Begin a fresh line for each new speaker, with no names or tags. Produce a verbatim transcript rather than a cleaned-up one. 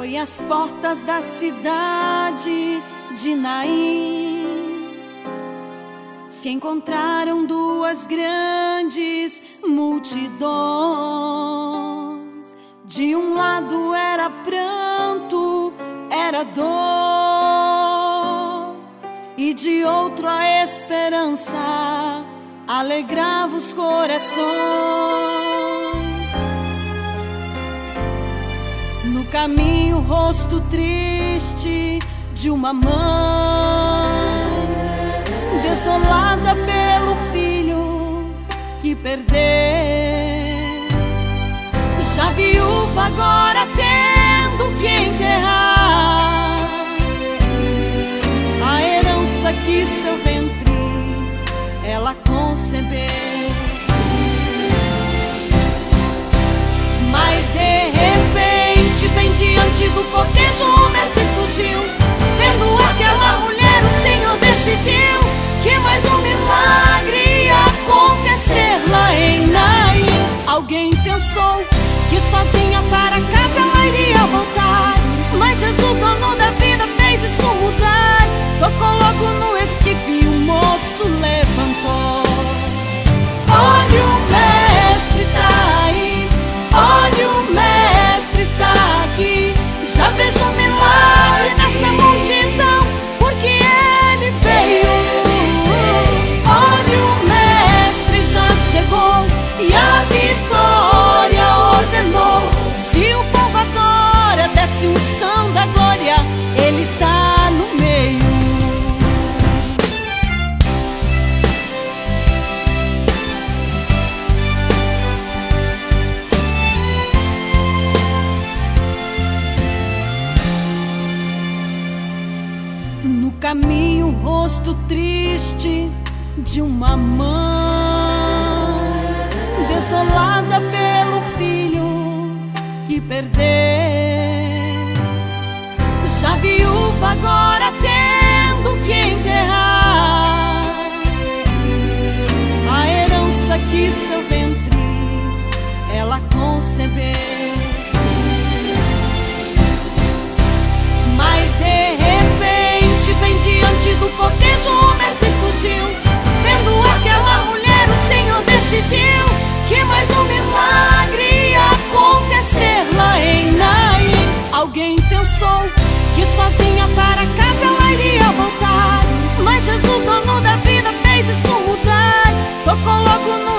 foi às portas da cidade de Naim. Se encontraram duas grandes multidões. De um lado era pranto, era dor, e de outro a esperança alegrava os corações. No caminho, o rosto triste de uma mãe, desolada pelo filho que perdeu. Já viúva, agora tendo que enterrar a herança que seu ventre ela concebeu. Mas de repente, bem diante do cortejo, o mestre surgiu. Vendo aquela mulher, o Senhor decidiu que mais um milagre ia acontecer lá em Naim. Alguém pensou que sozinha para casa ela iria voltar, mas Jesus, dono da vida, fez isso mudar. Tocou logo no esquife e o moço levantou. Olha, o mestre está aí, olha, o mestre está aqui. Já vejo um milagre nessa multidão, porque ele veio. Olha, o mestre já chegou e a vitória ordenou. Se o povo adora, desce unção da glória, ele está no meio. No caminho, o rosto triste de uma mãe, desolada pelo filho que perdeu. Já viúva, agora tendo que enterrar a herança que seu ventre ela concebeu. Mas de repente, bem diante do cortejo, o mestre surgiu. Vendo aquela mulher, o Senhor decidiu que mais um milagre ia acontecer lá em Naim. Alguém pensou que sozinha para casa ela iria voltar, mas Jesus, dono da vida, fez isso mudar. Tocou logo no